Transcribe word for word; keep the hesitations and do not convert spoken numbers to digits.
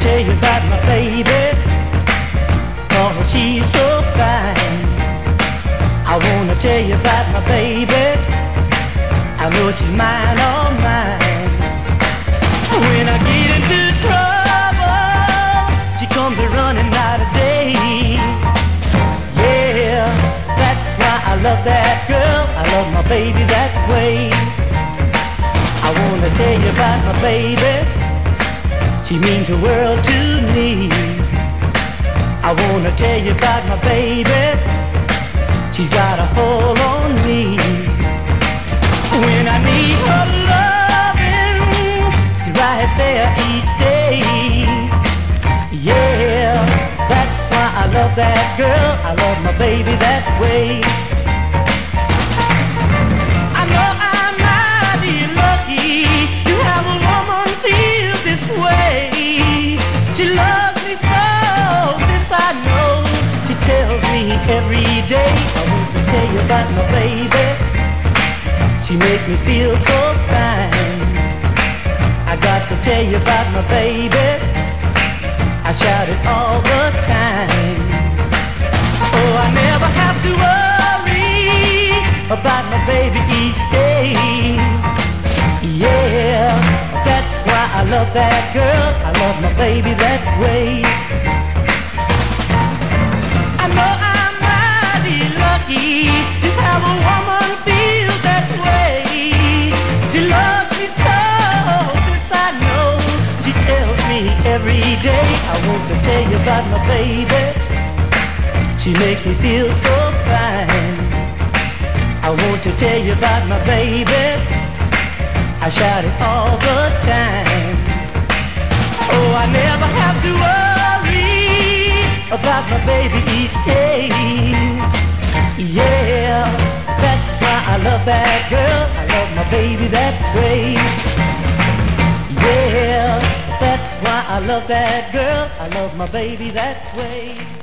tell you about my baby, oh, she's so fine. I wanna tell you about my baby, I know she's mine, all mine. When I get into trouble, she comes running out of day. Yeah, that's why I love that girl, I love my baby that way. I wanna tell you about my baby, she means the world to me. I wanna tell you about my baby, she's got a hold on me. When I need her loving, she's right there each day. Yeah, that's why I love that girl, I love my baby that way. I know I'm mighty lucky to have a woman feel this way. She loves me so, this I know. She tells me every day. I want to tell you about my baby, she makes me feel so fine. I got to tell you about my baby, I shout it all the time. Oh, I never have to worry about my baby each day. Yeah, that's why I love that girl, I love my baby that way. I know I'm mighty lucky to have a woman feel that way. She loves me so, this I know. She tells me every day. I want to tell you about my baby, she makes me feel so fine. I want to tell you about my baby, I shout it all the time. Oh, I never have to worry about my baby each day. Yeah, that's why I love that girl, I love my baby that way. Yeah, that's why I love that girl, I love my baby that way.